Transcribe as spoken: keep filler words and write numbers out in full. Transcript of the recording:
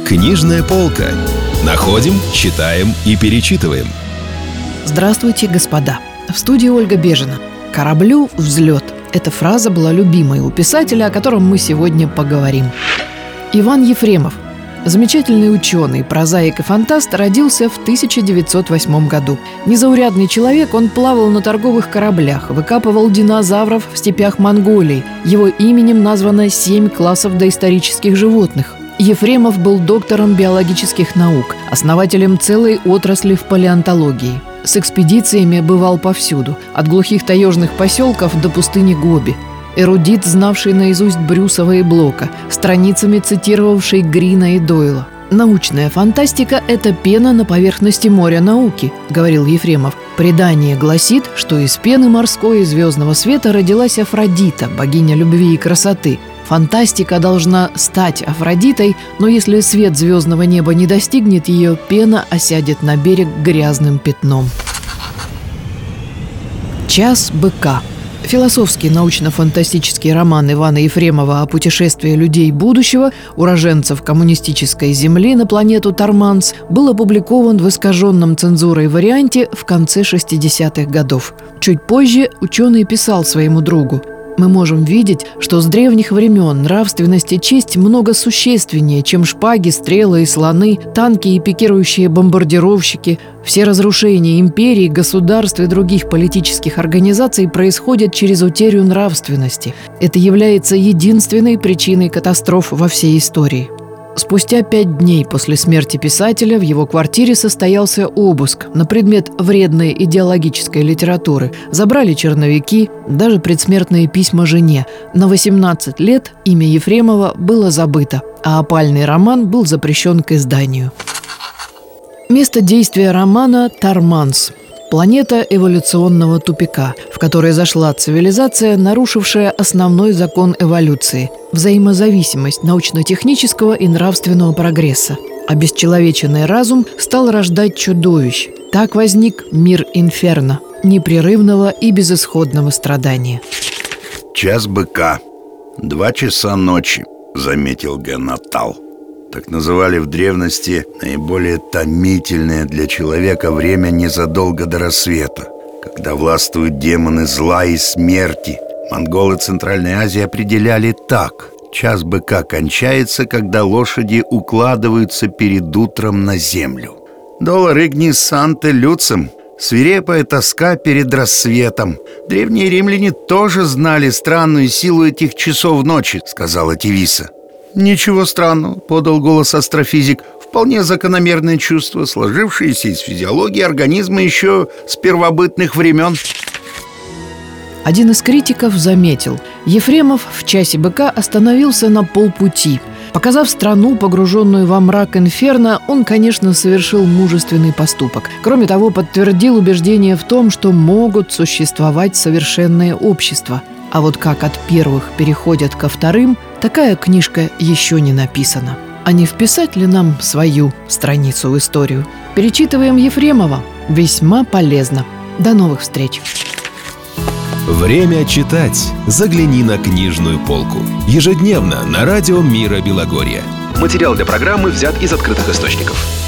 Книжная полка. Находим, читаем и перечитываем. Здравствуйте, господа. В студии Ольга Бежина. «Кораблю взлет». Эта фраза была любимой у писателя, о котором мы сегодня поговорим. Иван Ефремов, замечательный ученый, прозаик и фантаст, родился в тысяча девятьсот восьмом году. Незаурядный человек, он плавал на торговых кораблях, выкапывал динозавров в степях Монголии. Его именем названо семь классов доисторических животных. Ефремов был доктором биологических наук, основателем целой отрасли в палеонтологии. С экспедициями бывал повсюду, от глухих таежных поселков до пустыни Гоби. Эрудит, знавший наизусть Брюсова и Блока, страницами цитировавший Грина и Дойла. «Научная фантастика – это пена на поверхности моря науки», – говорил Ефремов. «Предание гласит, что из пены морской и звездного света родилась Афродита, богиня любви и красоты. Фантастика должна стать Афродитой, но если свет звездного неба не достигнет ее, пена осядет на берег грязным пятном». «Час быка». Философский научно-фантастический роман Ивана Ефремова о путешествии людей будущего, уроженцев коммунистической земли на планету Тарманс, был опубликован в искаженном цензурой варианте в конце шестидесятых годов. Чуть позже ученый писал своему другу: «Мы можем видеть, что с древних времен нравственность и честь много существеннее, чем шпаги, стрелы и слоны, танки и пикирующие бомбардировщики. Все разрушения империй, государств и других политических организаций происходят через утерю нравственности. Это является единственной причиной катастроф во всей истории». Спустя пять дней после смерти писателя в его квартире состоялся обыск на предмет вредной идеологической литературы. Забрали черновики, даже предсмертные письма жене. На восемнадцать лет имя Ефремова было забыто, а опальный роман был запрещен к изданию. Место действия романа – Тарманс. Планета эволюционного тупика, в которой зашла цивилизация, нарушившая основной закон эволюции – взаимозависимость научно-технического и нравственного прогресса. Обесчеловеченный разум стал рождать чудовищ. Так возник мир инферно, непрерывного и безысходного страдания. «Час быка. Два часа ночи», — заметил Генатал. Так называли в древности наиболее томительное для человека время незадолго до рассвета, когда властвуют демоны зла и смерти. Монголы Центральной Азии определяли так: час быка кончается, когда лошади укладываются перед утром на землю. «Доллар игнис санте люцем» — свирепая тоска перед рассветом. «Древние римляне тоже знали странную силу этих часов ночи», — сказала Тевиса. «Ничего странного», — подал голос астрофизик. «Вполне закономерное чувство, сложившееся из физиологии организма еще с первобытных времен». Один из критиков заметил: Ефремов в «Часе быка» остановился на полпути. Показав страну, погруженную во мрак инферно, он, конечно, совершил мужественный поступок. Кроме того, подтвердил убеждение в том, что могут существовать совершенные общества. А вот как от первых переходят ко вторым, такая книжка еще не написана. А не вписать ли нам свою страницу в историю? Перечитываем Ефремова. Весьма полезно. До новых встреч. Время читать. Загляни на книжную полку. Ежедневно на радио Мира Белогорья. Материал для программы взят из открытых источников.